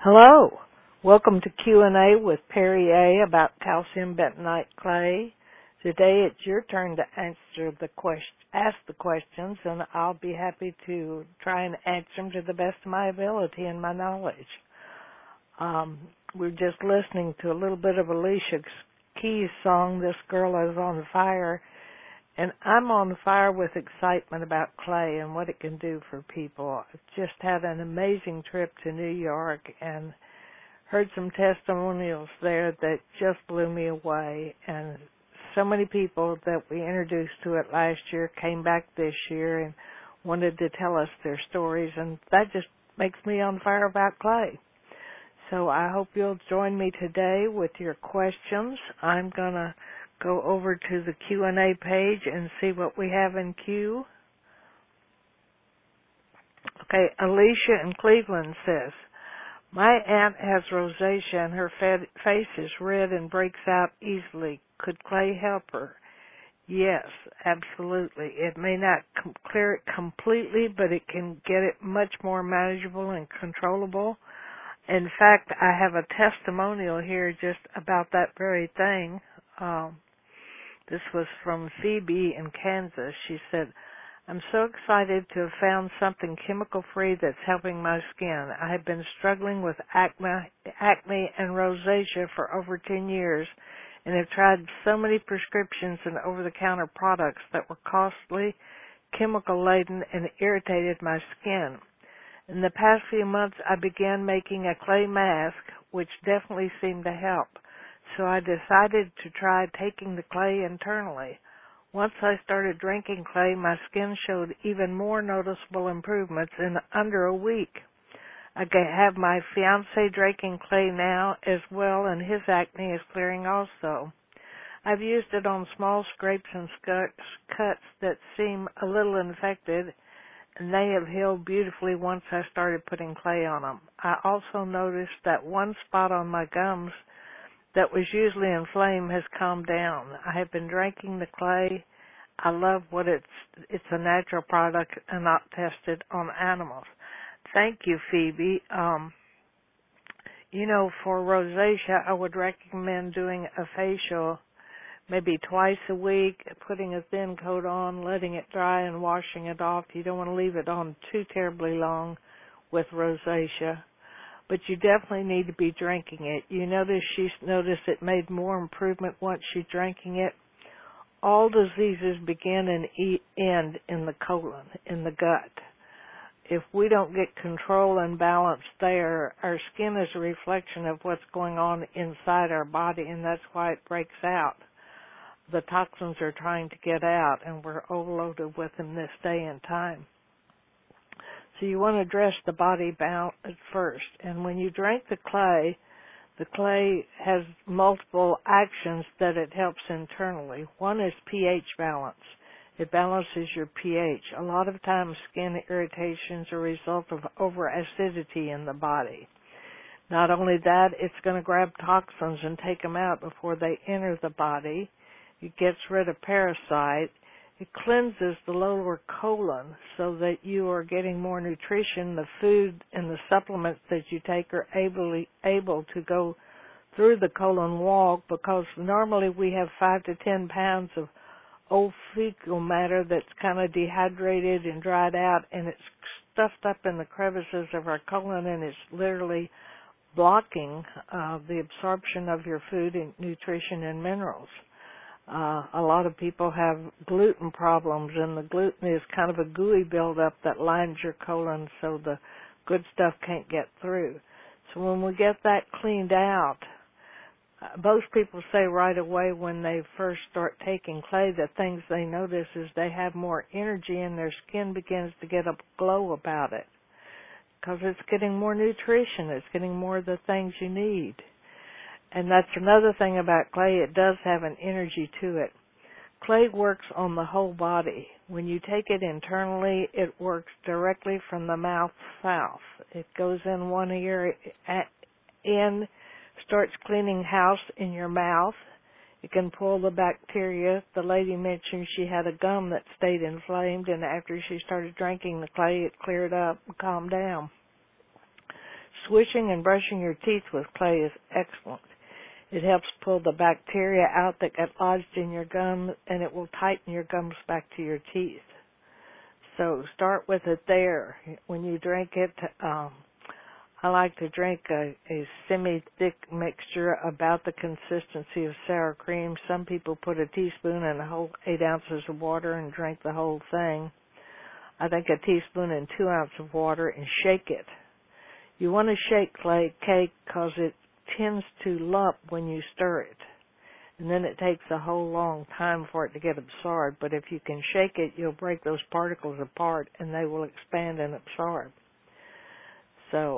Hello. Welcome to Q&A with Perry A. about calcium bentonite clay. Today it's your turn to ask the questions, and I'll be happy to try and answer them to the best of my ability and my knowledge. We're just listening to a little bit of Alicia Keys' song, This Girl Is on Fire, and I'm on fire with excitement about clay and what it can do for people. I've just had an amazing trip to New York and heard some testimonials there that just blew me away. And so many people that we introduced to it last year came back this year and wanted to tell us their stories, and that just makes me on fire about clay. So I hope you'll join me today with your questions. I'm going to go over to the Q&A page and see what we have in queue. Okay, Alicia in Cleveland says, my aunt has rosacea and her face is red and breaks out easily. Could clay help her? Yes, absolutely. It may not clear it completely, but it can get it much more manageable and controllable. In fact, I have a testimonial here just about that very thing. This was from Phoebe in Kansas. She said, I'm so excited to have found something chemical-free that's helping my skin. I have been struggling with acne and rosacea for over 10 years and have tried so many prescriptions and over-the-counter products that were costly, chemical-laden, and irritated my skin. In the past few months, I began making a clay mask, which definitely seemed to help. So I decided to try taking the clay internally. Once I started drinking clay, my skin showed even more noticeable improvements in under a week. I have my fiancé drinking clay now as well, and his acne is clearing also. I've used it on small scrapes and cuts that seem a little infected, and they have healed beautifully once I started putting clay on them. I also noticed that one spot on my gums that was usually inflamed has calmed down. I have been drinking the clay. I love what it's a natural product and not tested on animals. Thank you, Phoebe. For rosacea, I would recommend doing a facial maybe twice a week, putting a thin coat on, letting it dry, and washing it off. You don't want to leave it on too terribly long with rosacea. But you definitely need to be drinking it. She noticed it made more improvement once she's drinking it. All diseases begin and end in the colon, in the gut. If we don't get control and balance there, our skin is a reflection of what's going on inside our body, and that's why it breaks out. The toxins are trying to get out, and we're overloaded with them this day and time. So you want to address the body balance first. And when you drink the clay has multiple actions that it helps internally. One is pH balance. It balances your pH. A lot of times skin irritations are a result of over-acidity in the body. Not only that, it's going to grab toxins and take them out before they enter the body. It gets rid of parasites. It cleanses the lower colon so that you are getting more nutrition. The food and the supplements that you take are able to go through the colon wall, because normally we have 5 to 10 pounds of old fecal matter that's kind of dehydrated and dried out, and it's stuffed up in the crevices of our colon, and it's literally blocking the absorption of your food and nutrition and minerals. A lot of people have gluten problems, and the gluten is kind of a gooey buildup that lines your colon so the good stuff can't get through. So when we get that cleaned out, most people say right away when they first start taking clay, the things they notice is they have more energy and their skin begins to get a glow about it, because it's getting more nutrition. It's getting more of the things you need. And that's another thing about clay. It does have an energy to it. Clay works on the whole body. When you take it internally, it works directly from the mouth south. It goes in one ear, starts cleaning house in your mouth. It can pull the bacteria. The lady mentioned she had a gum that stayed inflamed, and after she started drinking the clay, it cleared up and calmed down. Swishing and brushing your teeth with clay is excellent. It helps pull the bacteria out that get lodged in your gums, and it will tighten your gums back to your teeth. So start with it there. When you drink it, I like to drink a semi-thick mixture about the consistency of sour cream. Some people put a teaspoon in a whole 8 ounces of water and drink the whole thing. I think a teaspoon in 2 ounces of water and shake it. You want to shake clay cake because it tends to lump when you stir it. And then it takes a whole long time for it to get absorbed. But if you can shake it, you'll break those particles apart and they will expand and absorb. So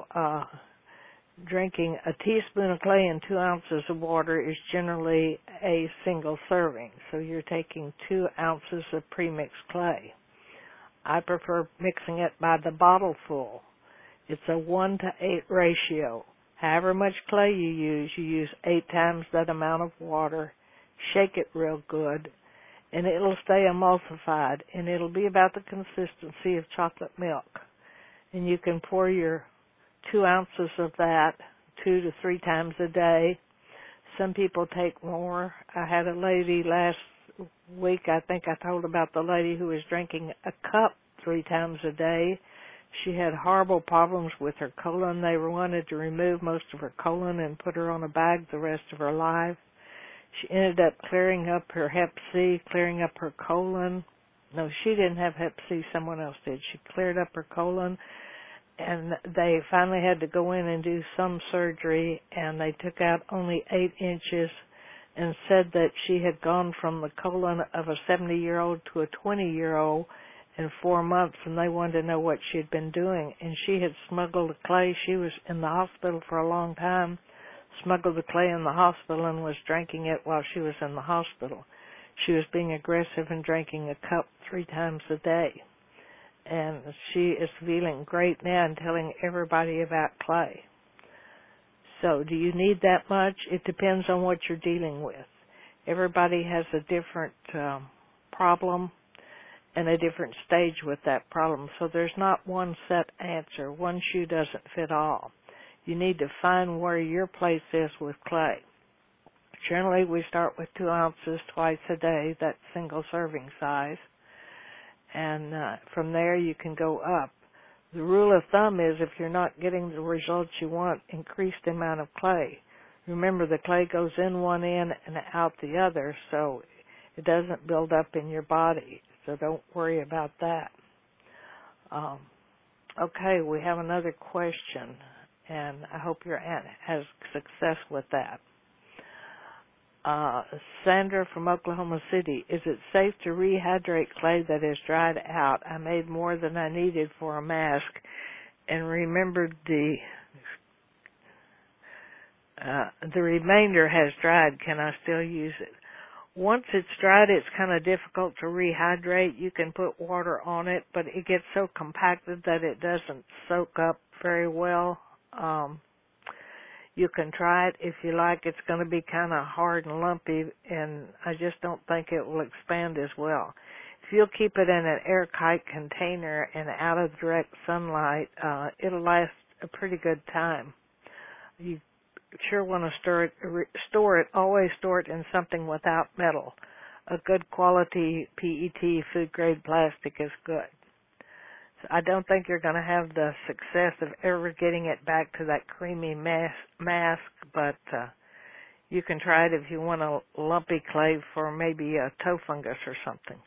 drinking a teaspoon of clay and 2 ounces of water is generally a single serving. So you're taking 2 ounces of premixed clay. I prefer mixing it by the bottle full. It's a 1-to-8 ratio. However much clay you use 8 times that amount of water. Shake it real good, and it'll stay emulsified, and it'll be about the consistency of chocolate milk. And you can pour your 2 ounces of that 2 to 3 times a day. Some people take more. I had a lady last week, I think I told about the lady who was drinking a cup 3 times a day. She had horrible problems with her colon. They wanted to remove most of her colon and put her on a bag the rest of her life. She ended up clearing up her Hep C, clearing up her colon. No, she didn't have Hep C, someone else did. She cleared up her colon, and they finally had to go in and do some surgery, and they took out only 8 inches and said that she had gone from the colon of a 70-year-old to a 20-year-old in 4 months, and they wanted to know what she had been doing. And she had smuggled the clay. She was in the hospital for a long time, smuggled the clay in the hospital and was drinking it while she was in the hospital. She was being aggressive and drinking a cup 3 times a day. And she is feeling great now and telling everybody about clay. So do you need that much? It depends on what you're dealing with. Everybody has a different problem and a different stage with that problem. So there's not one set answer. One shoe doesn't fit all. You need to find where your place is with clay. Generally, we start with 2 ounces twice a day, that single serving size. And from there you can go up. The rule of thumb is if you're not getting the results you want, increase the amount of clay. Remember, the clay goes in one end and out the other, so it doesn't build up in your body. So don't worry about that. Okay, we have another question, and I hope your aunt has success with that. Sandra from Oklahoma City, is it safe to rehydrate clay that is dried out? I made more than I needed for a mask and remembered the remainder has dried. Can I still use it? Once it's dried, it's kind of difficult to rehydrate. You can put water on it, but it gets so compacted that it doesn't soak up very well. You can try it if you like. It's going to be kind of hard and lumpy, and I just don't think it will expand as well. If you'll keep it in an airtight container and out of direct sunlight, it'll last a pretty good time. You sure want to store it. Always store it in something without metal. A good quality PET food grade plastic is good. So I don't think you're going to have the success of ever getting it back to that creamy mask, but you can try it if you want a lumpy clay for maybe a toe fungus or something.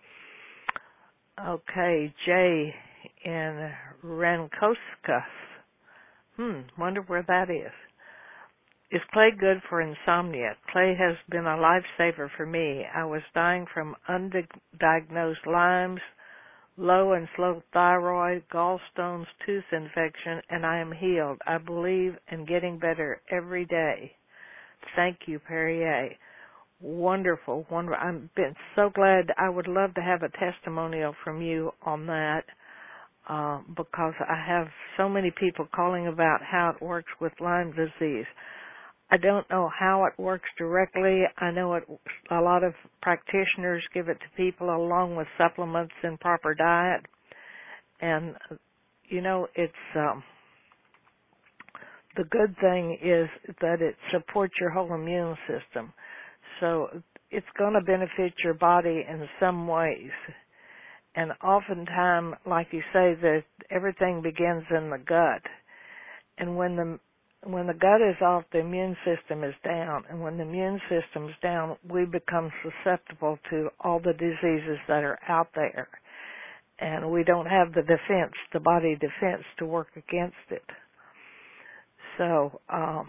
Okay, Jay in Rankoskas. Wonder where that is. Is clay good for insomnia? Clay has been a lifesaver for me. I was dying from undiagnosed Lyme's, low and slow thyroid, gallstones, tooth infection, and I am healed. I believe in getting better every day. Thank you, Perrier. Wonderful, wonderful. I've been so glad. I would love to have a testimonial from you on that because I have so many people calling about how it works with Lyme disease. I don't know how it works directly. I know a lot of practitioners give it to people along with supplements and proper diet. And, you know, it's the good thing is that it supports your whole immune system. So it's going to benefit your body in some ways. And oftentimes, like you say, that everything begins in the gut. And when the gut is off, the immune system is down. And when the immune system is down, we become susceptible to all the diseases that are out there. And we don't have the defense, the body defense, to work against it. So,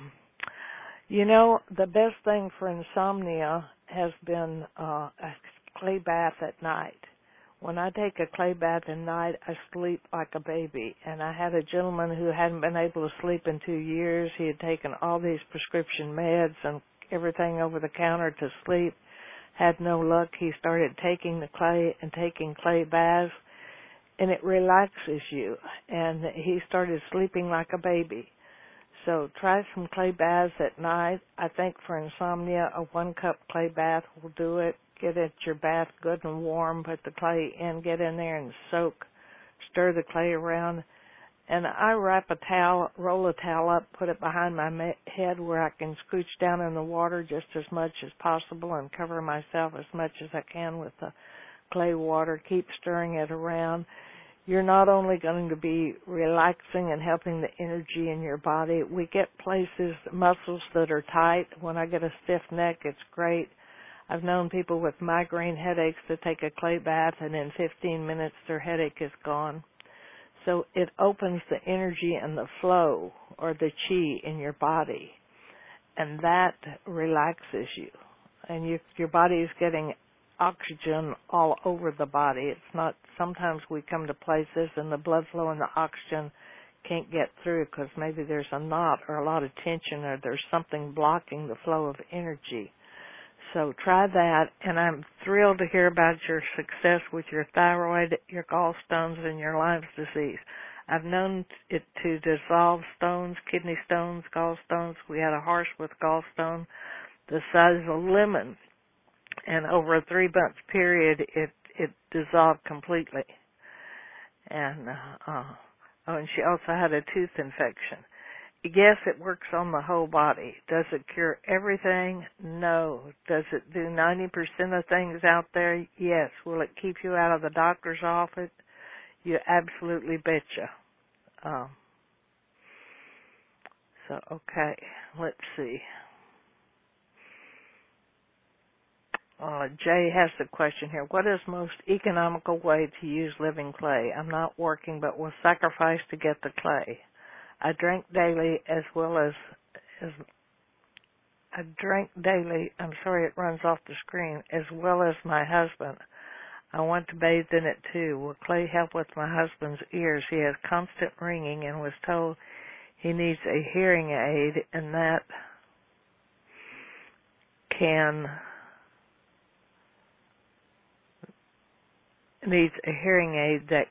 the best thing for insomnia has been a clay bath at night. When I take a clay bath at night, I sleep like a baby. And I had a gentleman who hadn't been able to sleep in 2 years. He had taken all these prescription meds and everything over the counter to sleep. Had no luck. He started taking the clay and taking clay baths, and it relaxes you. And he started sleeping like a baby. So try some clay baths at night. I think for insomnia, a 1-cup clay bath will do it. Get your bath good and warm, put the clay in, get in there and soak, stir the clay around. And I wrap a towel, roll a towel up, put it behind my head where I can scooch down in the water just as much as possible and cover myself as much as I can with the clay water. Keep stirring it around. You're not only going to be relaxing and helping the energy in your body. We get places, muscles that are tight. When I get a stiff neck, it's great. I've known people with migraine headaches to take a clay bath, and in 15 minutes their headache is gone. So it opens the energy and the flow, or the chi, in your body, and that relaxes you. And your body is getting oxygen all over the body. It's not, sometimes we come to places and the blood flow and the oxygen can't get through because maybe there's a knot or a lot of tension or there's something blocking the flow of energy. So try that, and I'm thrilled to hear about your success with your thyroid, your gallstones, and your Lyme's disease. I've known it to dissolve stones, kidney stones, gallstones. We had a horse with gallstone the size of a lemon, and over a 3-month period, it dissolved completely. And and she also had a tooth infection. Yes, it works on the whole body. Does it cure everything? No. Does it do 90% of things out there? Yes. Will it keep you out of the doctor's office? You absolutely betcha. Okay, let's see. Jay has a question here. What is most economical way to use living clay? I'm not working, but will sacrifice to get the clay. I drink daily as well as I drink daily. I'm sorry, it runs off the screen. As well as my husband. I want to bathe in it too. Will clay help with my husband's ears? He has constant ringing and was told he needs a hearing aid, and that needs a hearing aid that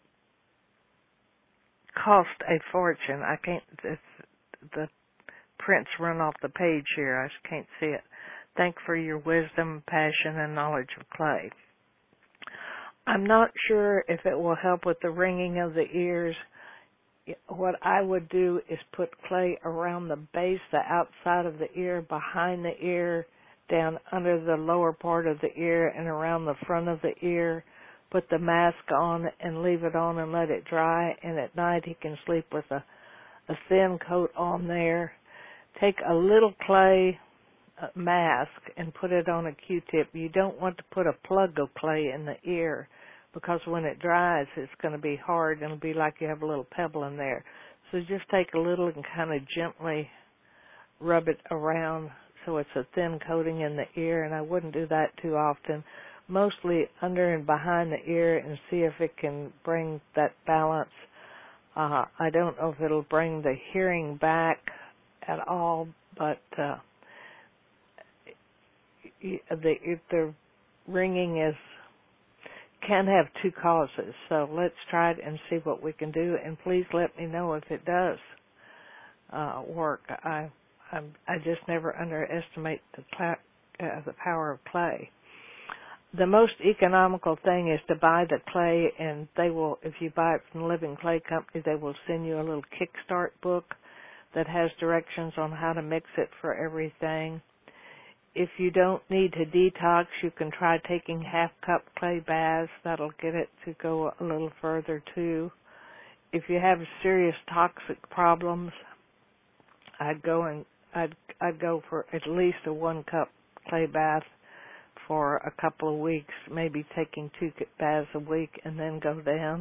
cost a fortune. I can't. The prints run off the page here. I just can't see it. Thank for your wisdom, passion, and knowledge of clay. I'm not sure if it will help with the ringing of the ears. What I would do is put clay around the base, the outside of the ear, behind the ear, down under the lower part of the ear, and around the front of the ear. Put the mask on and leave it on and let it dry. And at night he can sleep with a thin coat on there. Take a little clay mask and put it on a Q-tip. You don't want to put a plug of clay in the ear because when it dries it's going to be hard and it'll be like you have a little pebble in there. So just take a little and kind of gently rub it around so it's a thin coating in the ear, and I wouldn't do that too often. Mostly under and behind the ear, and see if it can bring that balance. I don't know if it'll bring the hearing back at all, but the ringing can have two causes. So let's try it and see what we can do, and please let me know if it does work. I just never underestimate the power of clay. The most economical thing is to buy the clay, and they will, if you buy it from the Living Clay Company, they will send you a little Kickstart book that has directions on how to mix it for everything. If you don't need to detox, you can try taking half-cup clay baths. That'll get it to go a little further too. If you have serious toxic problems, I'd go for at least a 1-cup clay bath for a couple of weeks, maybe taking 2 baths a week, and then go down.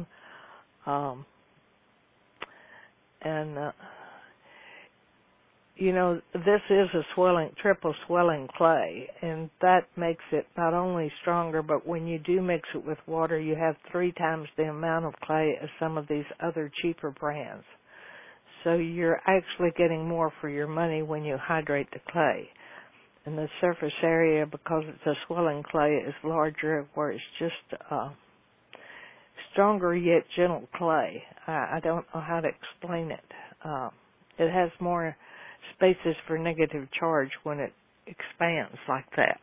This is a triple swelling clay, and that makes it not only stronger, but when you do mix it with water, you have 3 times the amount of clay as some of these other cheaper brands. So you're actually getting more for your money when you hydrate the clay. And the surface area, because it's a swelling clay, is larger, where it's just stronger yet gentle clay. I don't know how to explain it. It has more spaces for negative charge when it expands like that.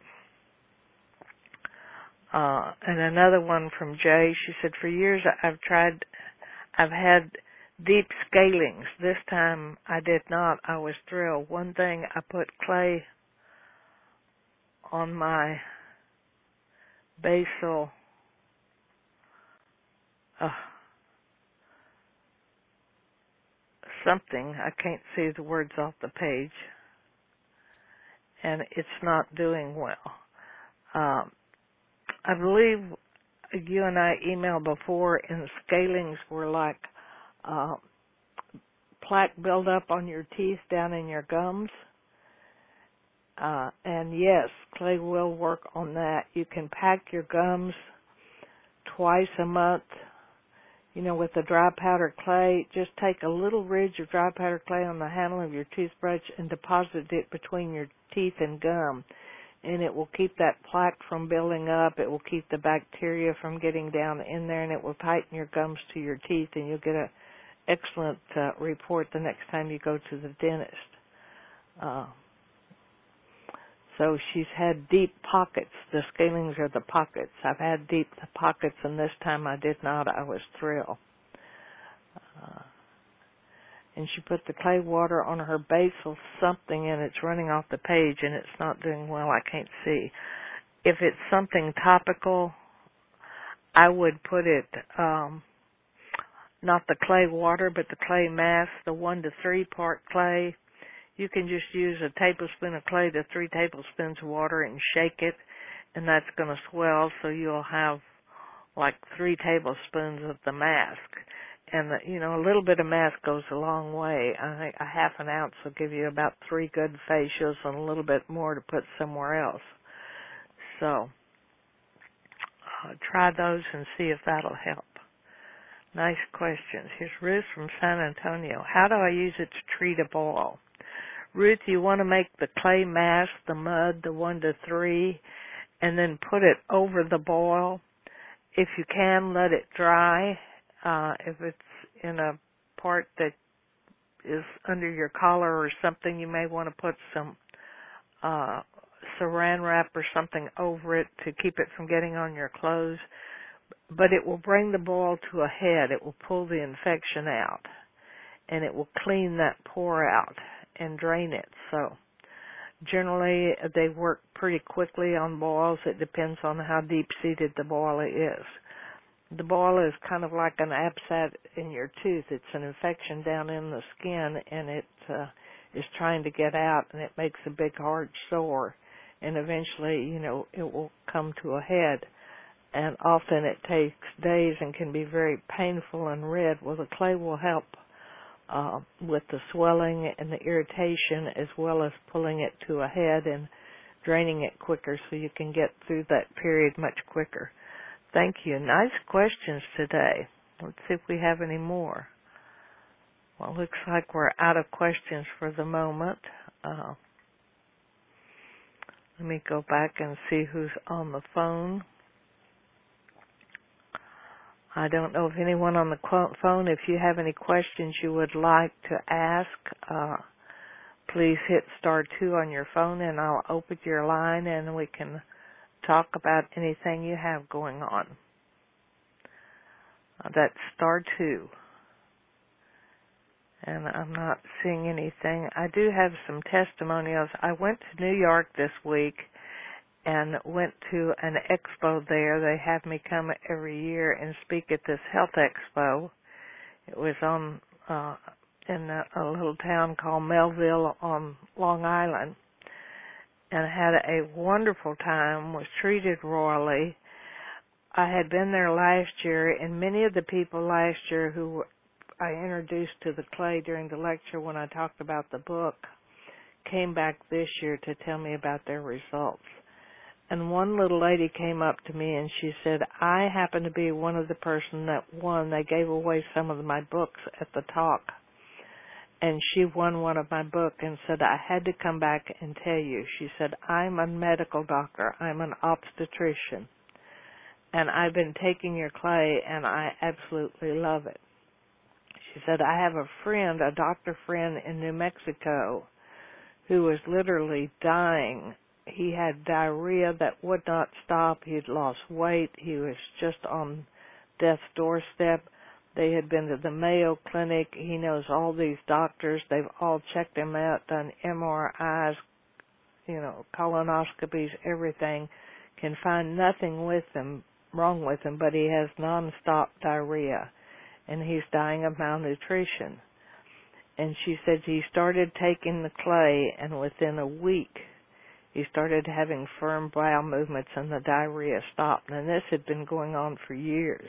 And another one from Jay, she said, for years I've had deep scalings. This time I did not. I was thrilled. One thing, I put clay on my basal something. I can't see the words off the page, and it's not doing well. I believe you and I emailed before, and scalings were like plaque buildup on your teeth down in your gums. And yes, clay will work on that. You can pack your gums twice a month. With the dry powder clay, just take a little ridge of dry powder clay on the handle of your toothbrush and deposit it between your teeth and gum. And it will keep that plaque from building up. It will keep the bacteria from getting down in there, and it will tighten your gums to your teeth, and you'll get an excellent report the next time you go to the dentist. So she's had deep pockets. The scalings are the pockets. I've had deep pockets, and this time I did not. I was thrilled. And she put the clay water on her basal something, and it's running off the page, and it's not doing well. I can't see. If it's something topical, I would put it, not the clay water, but the clay mask, the 1 to 3 part clay. You can just use a tablespoon of clay to 3 tablespoons of water and shake it, and that's going to swell, so you'll have like 3 tablespoons of the mask. And, a little bit of mask goes a long way. I think a half an ounce will give you about 3 good facials and a little bit more to put somewhere else. So try those and see if that'll help. Nice questions. Here's Ruth from San Antonio. How do I use it to treat a boil? Ruth, you want to make the clay mask, the mud, the 1 to 3, and then put it over the boil. If you can, let it dry. If it's in a part that is under your collar or something, you may want to put some saran wrap or something over it to keep it from getting on your clothes. But it will bring the boil to a head. It will pull the infection out, and it will clean that pore out and drain it. So generally they work pretty quickly on boils. It depends on how deep-seated the boil is. The boil is kind of like an abscess in your tooth. It's an infection down in the skin, and it is trying to get out, and it makes a big hard sore. And eventually, it will come to a head. And often it takes days and can be very painful and red. Well, the clay will help with the swelling and the irritation, as well as pulling it to a head and draining it quicker, so you can get through that period much quicker. Thank you. Nice questions today. Let's see if we have any more. Well, it looks like we're out of questions for the moment. Let me go back and see who's on the phone. I don't know if anyone on the phone, if you have any questions you would like to ask, please hit *2 on your phone, and I'll open your line, and we can talk about anything you have going on. That's *2. and I'm not seeing anything. I do have some testimonials. I went to New York this week and went to an expo there. They have me come every year and speak at this health expo. It was on in a little town called Melville on Long Island, and had a wonderful time, was treated royally. I had been there last year, and many of the people last year who I introduced to the clay during the lecture when I talked about the book came back this year to tell me about their results. And one little lady came up to me and she said, I happen to be one of the person that won. They gave away some of my books at the talk. And she won one of my books and said, I had to come back and tell you. She said, I'm a medical doctor. I'm an obstetrician. And I've been taking your clay and I absolutely love it. She said, I have a friend, a doctor friend in New Mexico who was literally dying. He had diarrhea that would not stop. He had lost weight. He was just on death's doorstep. They had been to the Mayo Clinic. He knows all these doctors. They've all checked him out, done MRIs, colonoscopies, everything. Can find nothing wrong with him, but he has nonstop diarrhea, and he's dying of malnutrition. And she said he started taking the clay, and within a week, he started having firm bowel movements, and the diarrhea stopped. And this had been going on for years.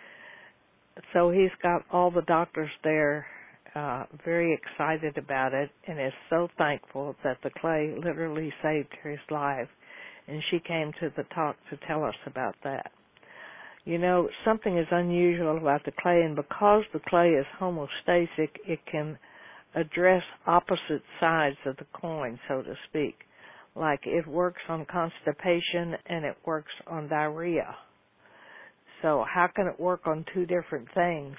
So he's got all the doctors there very excited about it, and is so thankful that the clay literally saved his life. And she came to the talk to tell us about that. Something is unusual about the clay, and because the clay is homeostatic, it can address opposite sides of the coin, so to speak. Like it works on constipation and it works on diarrhea. So how can it work on two different things?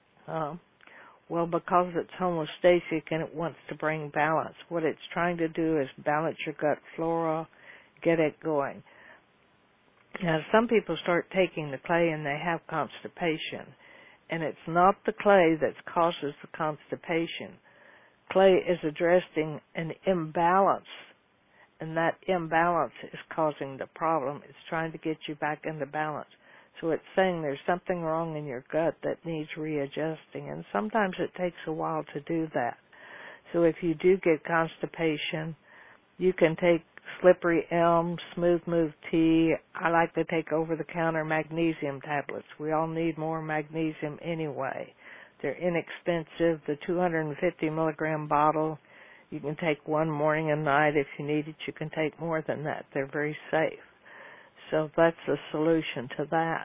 Well, because it's homeostatic and it wants to bring balance. What it's trying to do is balance your gut flora, get it going. Now, some people start taking the clay and they have constipation, and it's not the clay that causes the constipation. Clay is addressing an imbalance, and that imbalance is causing the problem. It's trying to get you back into balance. So it's saying there's something wrong in your gut that needs readjusting, and sometimes it takes a while to do that. So if you do get constipation, you can take slippery elm, smooth move tea. I like to take over-the-counter magnesium tablets. We all need more magnesium anyway. They're inexpensive. The 250 milligram bottle, you can take one morning and night. If you need it, you can take more than that. They're very safe. So that's the solution to that.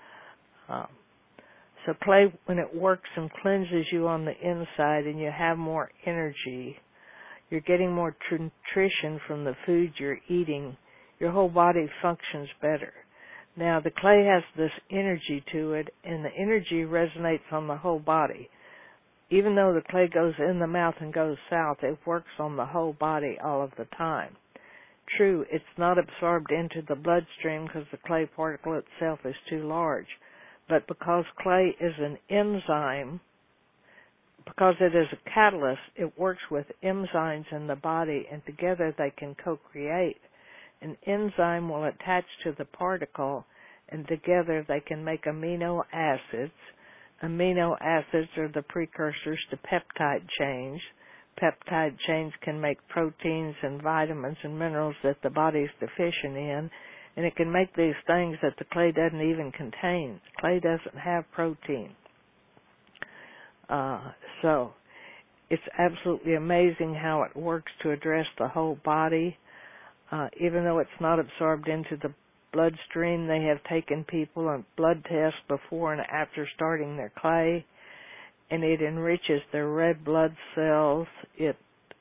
So clay, when it works and cleanses you on the inside and you have more energy, you're getting more nutrition from the food you're eating, your whole body functions better. Now, the clay has this energy to it, and the energy resonates on the whole body. Even though the clay goes in the mouth and goes south, it works on the whole body all of the time. True, it's not absorbed into the bloodstream because the clay particle itself is too large. But because clay is an enzyme, because it is a catalyst, it works with enzymes in the body, and together they can co-create. An enzyme will attach to the particle, and together they can make amino acids. Amino acids are the precursors to peptide chains. Peptide chains can make proteins and vitamins and minerals that the body is deficient in, and it can make these things that the clay doesn't even contain. Clay doesn't have protein. So it's absolutely amazing how it works to address the whole body. Even though it's not absorbed into the bloodstream, they have taken people on blood tests before and after starting their clay, and it enriches their red blood cells. It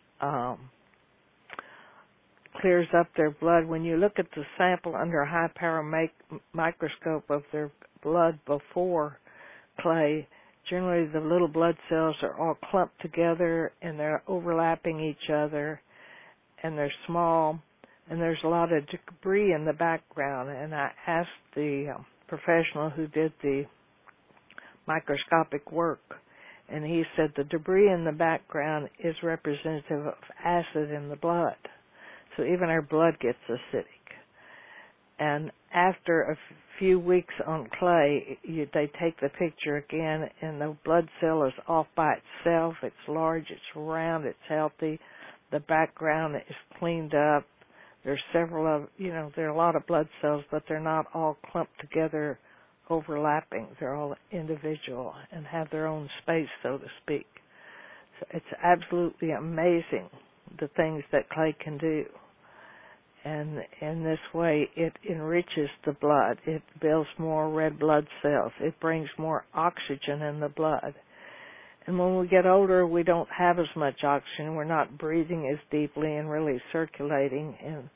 clears up their blood. When you look at the sample under a high-power microscope of their blood before clay, generally the little blood cells are all clumped together and they're overlapping each other and they're small, and there's a lot of debris in the background. And I asked the professional who did the microscopic work, And he said the debris in the background is representative of acid in the blood. So even our blood gets acidic. And after a few weeks on clay, they take the picture again, and the blood cell is off by itself. It's large, it's round, it's healthy. The background is cleaned up. There's several of, there are a lot of blood cells, but they're not all clumped together, overlapping. They're all individual and have their own space, so to speak. So it's absolutely amazing the things that clay can do. And in this way, it enriches the blood. It builds more red blood cells. It brings more oxygen in the blood. And when we get older, we don't have as much oxygen. We're not breathing as deeply and really circulating. And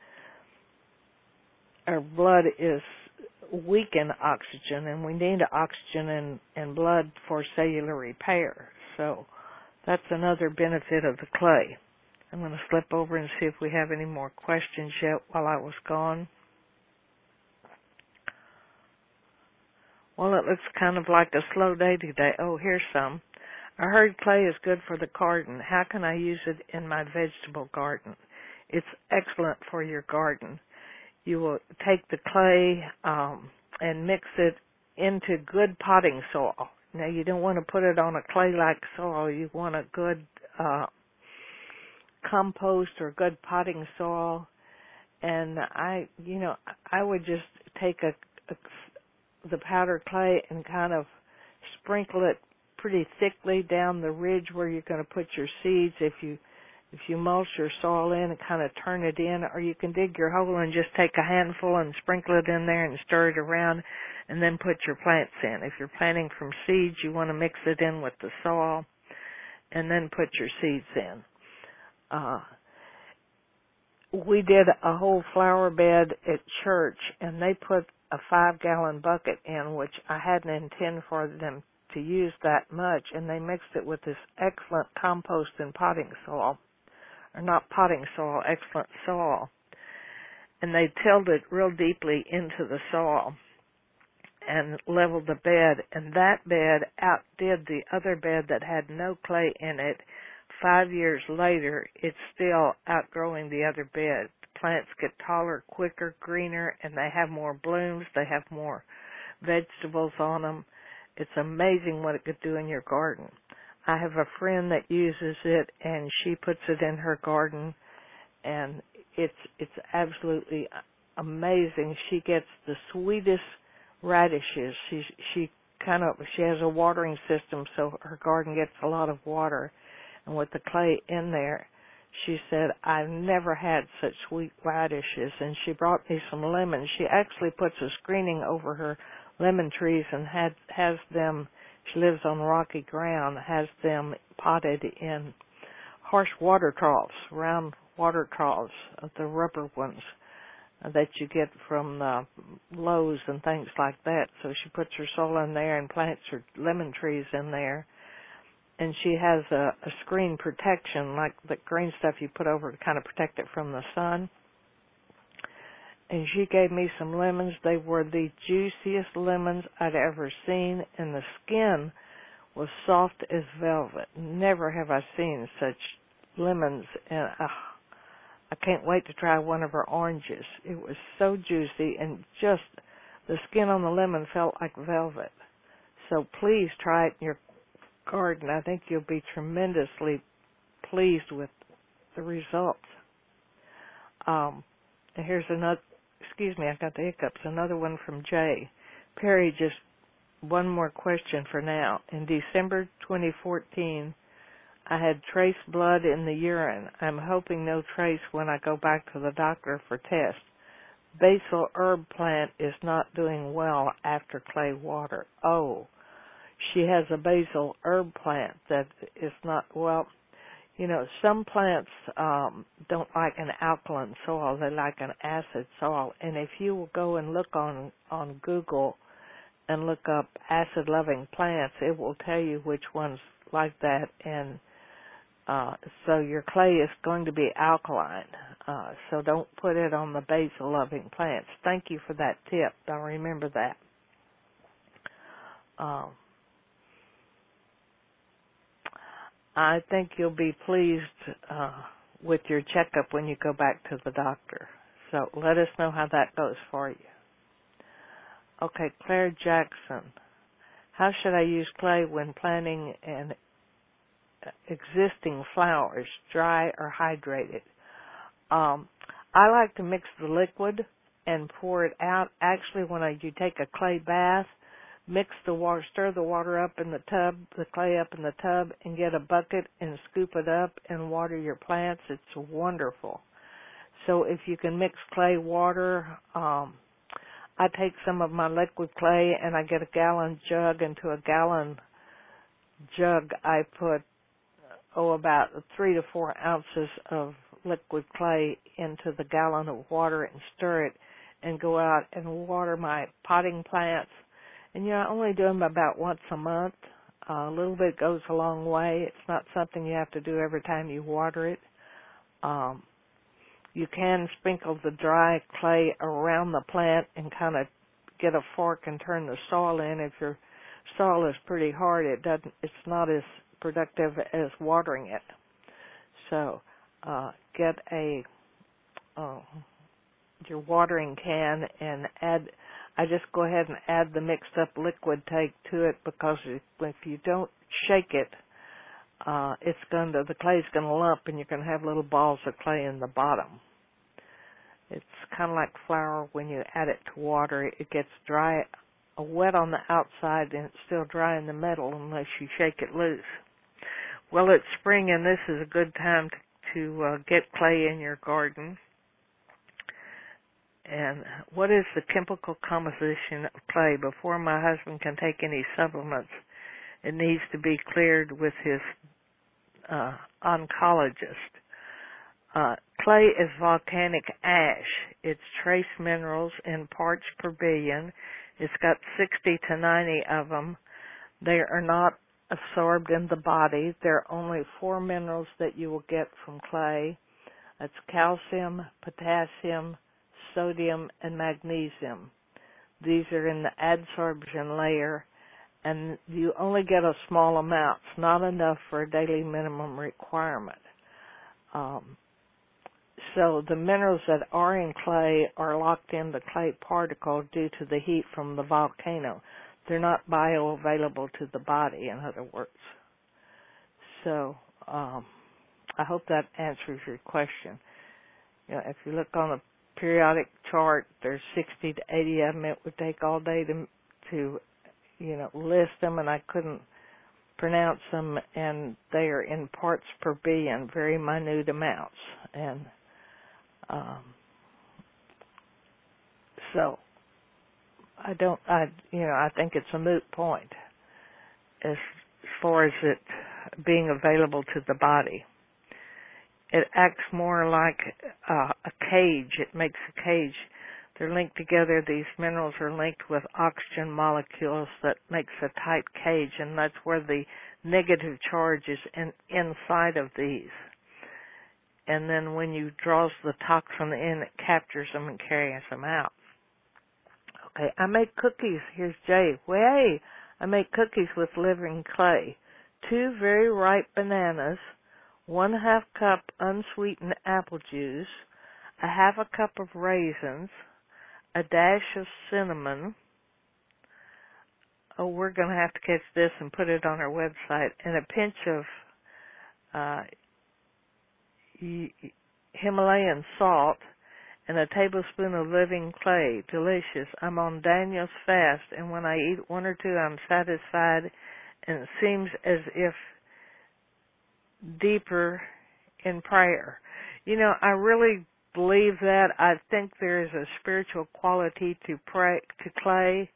our blood is weak in oxygen, and we need oxygen and blood for cellular repair. So that's another benefit of the clay. I'm going to slip over and see if we have any more questions yet while I was gone. Well, it looks kind of like a slow day today. Oh, here's some. I heard clay is good for the garden. How can I use it in my vegetable garden? It's excellent for your garden. You will take the clay and mix it into good potting soil. Now, you don't want to put it on a clay-like soil. You want a good compost or good potting soil. And I would just take the powdered clay and kind of sprinkle it pretty thickly down the ridge where you're going to put your seeds. If you mulch your soil in and kind of turn it in, or you can dig your hole and just take a handful and sprinkle it in there and stir it around and then put your plants in. If you're planting from seeds, you want to mix it in with the soil and then put your seeds in. We did a whole flower bed at church, and they put a 5-gallon bucket in, which I hadn't intended for them to use that much, and they mixed it with this excellent compost and potting soil, or not potting soil, excellent soil, and they tilled it real deeply into the soil and leveled the bed, and that bed outdid the other bed that had no clay in it. 5 years later, it's still outgrowing the other bed. The plants get taller, quicker, greener, and they have more blooms. They have more vegetables on them. It's amazing what it could do in your garden. I have a friend that uses it, and she puts it in her garden, and it's absolutely amazing. She gets the sweetest radishes. She has a watering system, so her garden gets a lot of water. And with the clay in there, she said, I've never had such sweet radishes. And she brought me some lemons. She actually puts a screening over her lemon trees and has them, she lives on rocky ground, has them potted in harsh water troughs, round water troughs, the rubber ones that you get from the Lowe's and things like that. So she puts her soil in there and plants her lemon trees in there. And she has a screen protection, like the green stuff you put over to kind of protect it from the sun. And she gave me some lemons. They were the juiciest lemons I'd ever seen, and the skin was soft as velvet. Never have I seen such lemons, and I can't wait to try one of her oranges. It was so juicy, and just the skin on the lemon felt like velvet. So please try it in your garden. I think you'll be tremendously pleased with the results. Here's another, I got the hiccups, another one from Jay. Perry, just one more question for now. In December 2014, I had trace blood in the urine. I'm hoping no trace when I go back to the doctor for tests. Basil herb plant is not doing well after clay water. Oh, she has a basil herb plant that is not, well, some plants don't like an alkaline soil. They like an acid soil. And if you will go and look on Google and look up acid-loving plants, it will tell you which ones like that. And so your clay is going to be alkaline. So don't put it on the basil-loving plants. Thank you for that tip. I'll remember that. I think you'll be pleased with your checkup when you go back to the doctor. So let us know how that goes for you. Okay, Claire Jackson. How should I use clay when planting an existing flowers, dry or hydrated? I like to mix the liquid and pour it out. Actually, when you take a clay bath, mix the water, stir the water up in the tub, the clay up in the tub, and get a bucket and scoop it up and water your plants. It's wonderful. So if you can mix clay water, I take some of my liquid clay and I get a gallon jug. Into a gallon jug, I put, about 3 to 4 ounces of liquid clay into the gallon of water and stir it and go out and water my potting plants. And I only do them about once a month. A little bit goes a long way. It's not something you have to do every time you water it. You can sprinkle the dry clay around the plant and kind of get a fork and turn the soil in. If your soil is pretty hard, it's not as productive as watering it. So get your watering can and add. I just go ahead and add the mixed up liquid take to it, because if you don't shake it, the clay's going to lump and you're going to have little balls of clay in the bottom. It's kind of like flour. When you add it to water, it gets dry, wet on the outside, and it's still dry in the middle unless you shake it loose. Well, it's spring, and this is a good time to get clay in your garden. And what is the chemical composition of clay? Before my husband can take any supplements, it needs to be cleared with his oncologist. Clay is volcanic ash. It's trace minerals in parts per billion. It's got 60 to 90 of them. They are not absorbed in the body. There are only 4 minerals that you will get from clay. That's calcium, potassium, sodium, and magnesium. These are in the adsorption layer, and you only get a small amount. It's not enough for a daily minimum requirement. So the minerals that are in clay are locked in the clay particle due to the heat from the volcano. They're not bioavailable to the body, in other words. So I hope that answers your question. If you look on a periodic chart, there's 60 to 80 of them. It would take all day to list them, and I couldn't pronounce them, and they are in parts per billion, very minute amounts. And so I think it's a moot point as far as it being available to the body. It acts more like a cage. It makes a cage. They're linked together. These minerals are linked with oxygen molecules that makes a tight cage, and that's where the negative charge is inside of these. And then when you draws the toxin in, it captures them and carries them out. Okay, I make cookies. Here's Jay. Hey, I make cookies with living clay. 2 very ripe bananas, 1/2 cup unsweetened apple juice, 1/2 cup of raisins, a dash of cinnamon. Oh, we're going to have to catch this and put it on our website. And a pinch of Himalayan salt, and a tablespoon of living clay. Delicious. I'm on Daniel's fast, and when I eat 1 or 2, I'm satisfied, and it seems as if deeper in prayer. I really believe that. I think there is a spiritual quality to clay.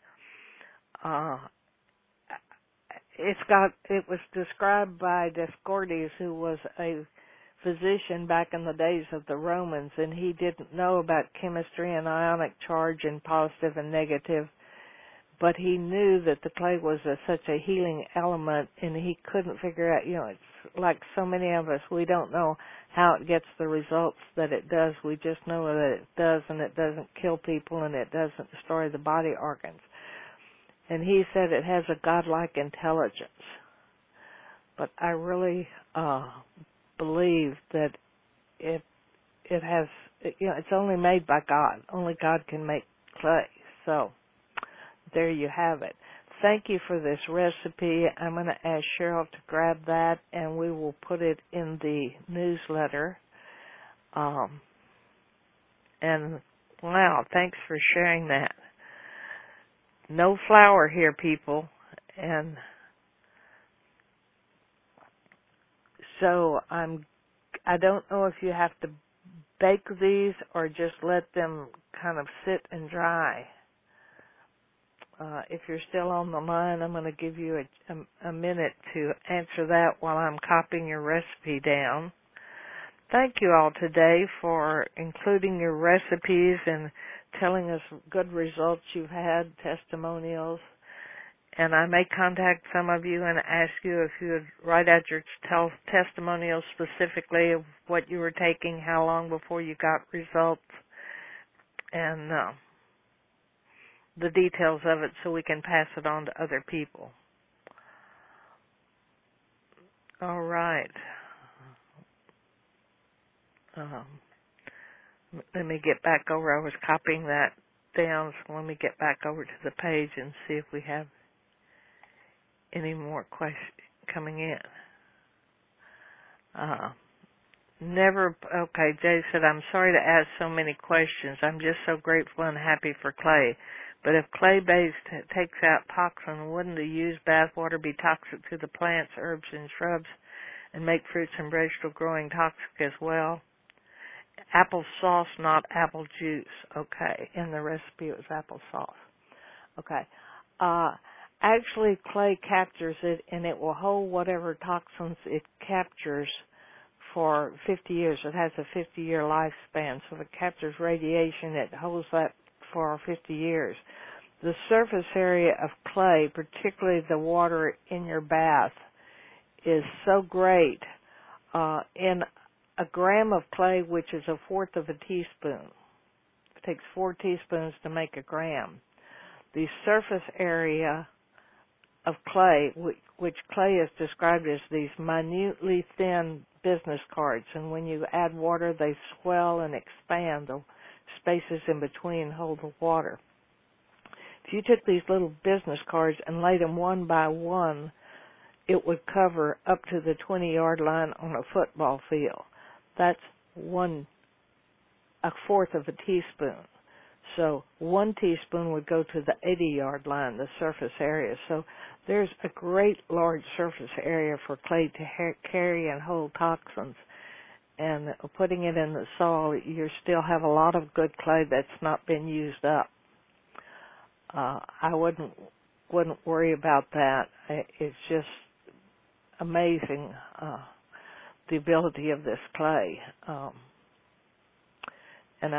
It was described by Dioscorides, who was a physician back in the days of the Romans, and he didn't know about chemistry and ionic charge and positive and negative, but he knew that the clay was such a healing element, and he couldn't figure out, it's like so many of us, we don't know how it gets the results that it does. We just know that it does, and it doesn't kill people, and it doesn't destroy the body organs. And he said it has a godlike intelligence. But I really uh, believe that it has, it's only made by God. Only God can make clay. So there you have it. Thank you for this recipe. I'm going to ask Cheryl to grab that, and we will put it in the newsletter. And wow, thanks for sharing that. No flour here, people. And so I don't know if you have to bake these or just let them kind of sit and dry. If you're still on the line, I'm going to give you a minute to answer that while I'm copying your recipe down. Thank you all today for including your recipes and telling us good results you've had, testimonials. And I may contact some of you and ask you if you would write out your testimonials specifically of what you were taking, how long before you got results, and the details of it so we can pass it on to other people. All right. Let me get back over. I was copying that down, so let me get back over to the page and see if we have any more questions coming in. Okay, Jay said, I'm sorry to ask so many questions. I'm just so grateful and happy for clay. But if clay-based takes out toxin, wouldn't the used bathwater be toxic to the plants, herbs, and shrubs and make fruits and vegetables growing toxic as well? Apple sauce, not apple juice. Okay, in the recipe it was apple sauce. Okay. Actually, clay captures it, and it will hold whatever toxins it captures for 50 years. It has a 50-year lifespan, so if it captures radiation, it holds that for 50 years. The surface area of clay, particularly the water in your bath, is so great. In a gram of clay, which is a fourth of a teaspoon, it takes 4 teaspoons to make a gram. The surface area of clay, which clay is described as these minutely thin business cards, and when you add water, they swell and expand. The spaces in between hold the water. If you took these little business cards and laid them one by one, it would cover up to the 20-yard line on a football field. That's a fourth of a teaspoon. So 1 teaspoon would go to the 80-yard line, the surface area. So there's a great large surface area for clay to carry and hold toxins. And putting it in the soil, you still have a lot of good clay that's not been used up. I wouldn't worry about that. It's just amazing, the ability of this clay. And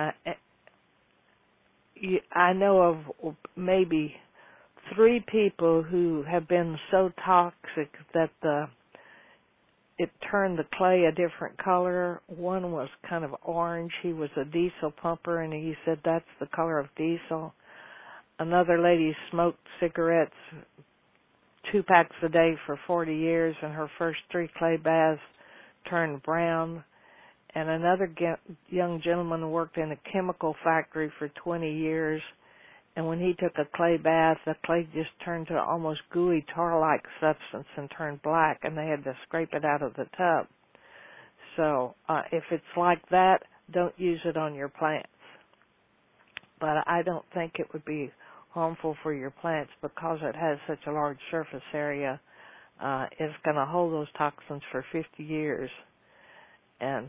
I know of maybe 3 people who have been so toxic that it turned the clay a different color. One was kind of orange. He was a diesel pumper, and he said that's the color of diesel. Another lady smoked cigarettes 2 packs a day for 40 years, and her first 3 clay baths turned brown. And another young gentleman worked in a chemical factory for 20 years, and when he took a clay bath, the clay just turned to almost gooey tar-like substance and turned black, and they had to scrape it out of the tub. So if it's like that, don't use it on your plants. But I don't think it would be harmful for your plants because it has such a large surface area. It's going to hold those toxins for 50 years. And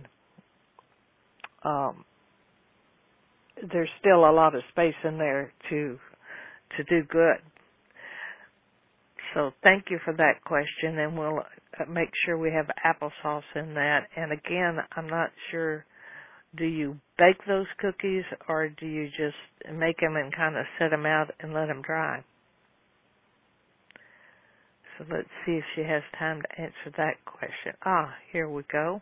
there's still a lot of space in there to do good. So thank you for that question, and we'll make sure we have applesauce in that. And again, I'm not sure, do you bake those cookies or do you just make them and kind of set them out and let them dry? So let's see if she has time to answer that question. Here we go.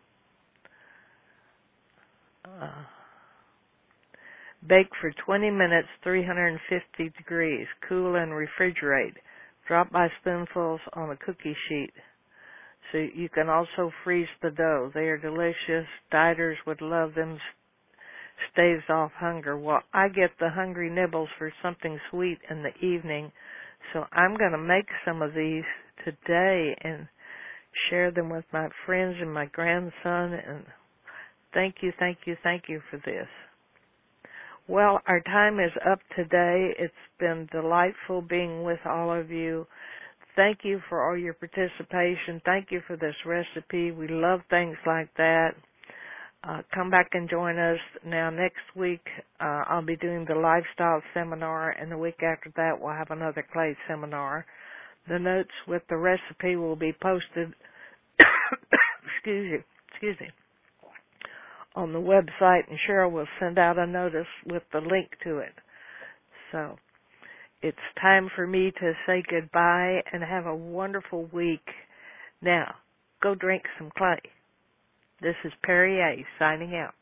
Bake for 20 minutes, 350 degrees. Cool and refrigerate. Drop by spoonfuls on a cookie sheet. So you can also freeze the dough. They are delicious. Dieters would love them. Staves off hunger. Well, I get the hungry nibbles for something sweet in the evening, so I'm going to make some of these today and share them with my friends and my grandson. And thank you, thank you, thank you for this. Well, our time is up today. It's been delightful being with all of you. Thank you for all your participation. Thank you for this recipe. We love things like that. Come back and join us. Now, next week, I'll be doing the lifestyle seminar, and the week after that, we'll have another clay seminar. The notes with the recipe will be posted, excuse me, on the website, and Cheryl will send out a notice with the link to it. So, it's time for me to say goodbye and have a wonderful week. Now, go drink some clay. This is Perry A. signing out.